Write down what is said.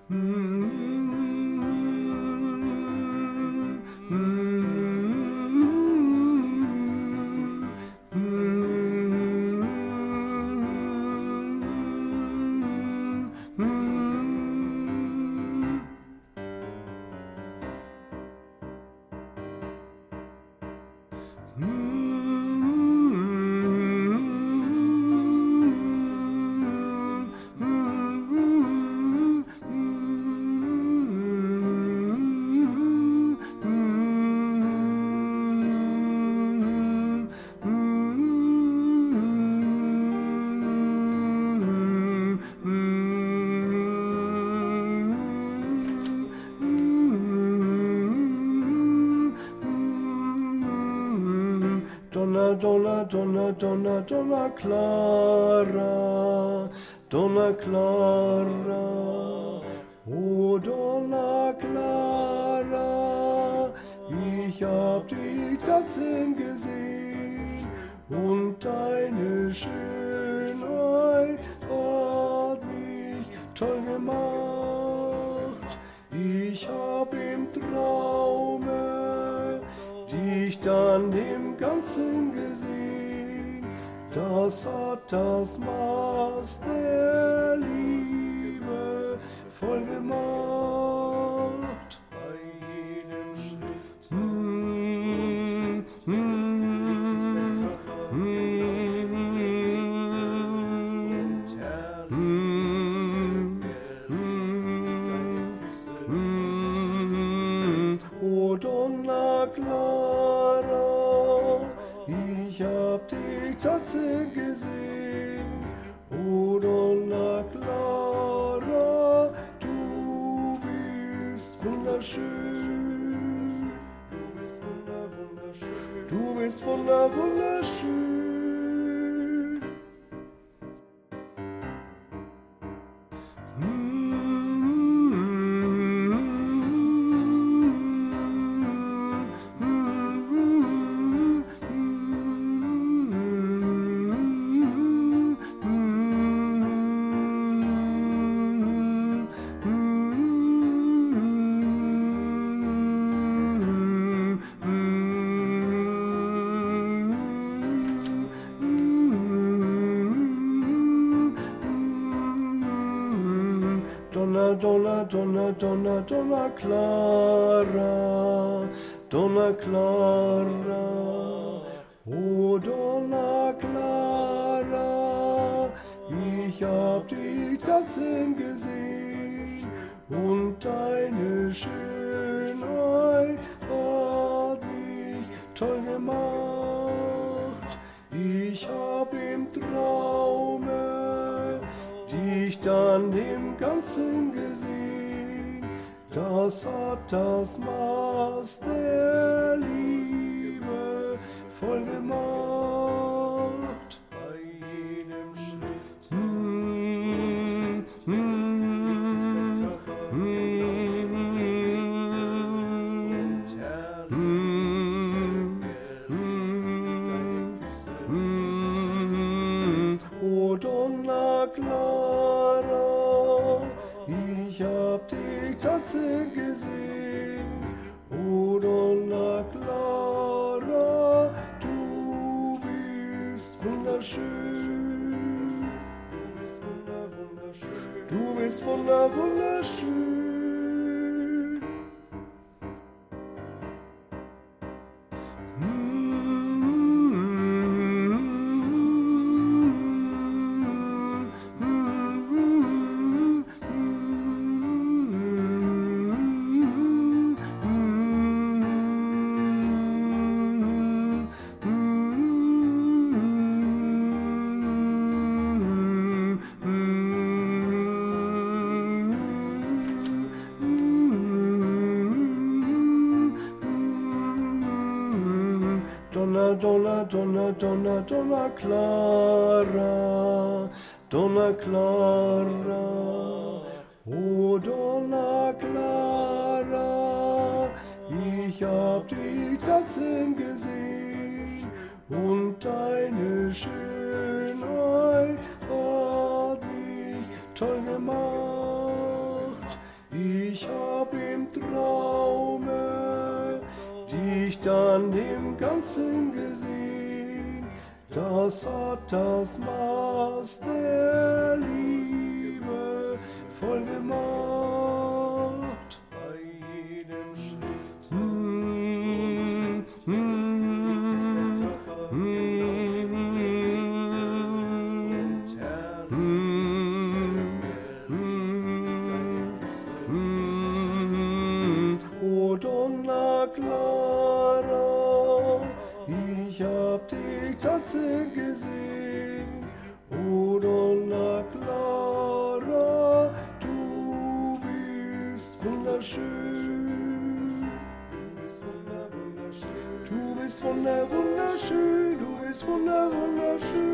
Donna, donna, donna, donna, donna Clara, donna Clara, oh donna Clara, ich hab dich trotzdem gesehen und deine Schönheit hat mich toll gemacht. Ich hab im Traume dich dann im Ganzen gesehen, das hat das Maß der Liebe voll gemacht. Bei jedem Schritt oh Donna Clara, ich hab dich tatsächlich gesehen. Oh Donna Clara, du bist wunderschön. Du bist wunderschön. Du bist wunderschön. Donna, donna, donna, donna, donna Clara, donna Clara, oh donna Clara, ich hab dich trotzdem gesehen und deine Schönheit hat mich toll gemacht. Ich hab im Traume dich dann im Ganzen gesehen, das hat das Maß der Liebe voll gemacht. Bei jedem Schritt oh Donna Clara, ich hab dich tatsächlich gesehen. Oh Donna Clara, du bist wunderschön. Du bist wunderschön. Du bist wunderschön. Donna, donna, donna, donna, donna Clara, donna Clara, oh donna Clara, ich hab dich trotzdem gesehen und deine Schönheit hat mich toll gemacht. tanzen gesehen. Das hat das Maß der Liebe voll gemacht. Bei jedem Schritt O Donna Clara, ich hab dich tanzen gesehen. O Donna Clara, du bist wunderschön. Du bist wunderschön, du bist wunderschön.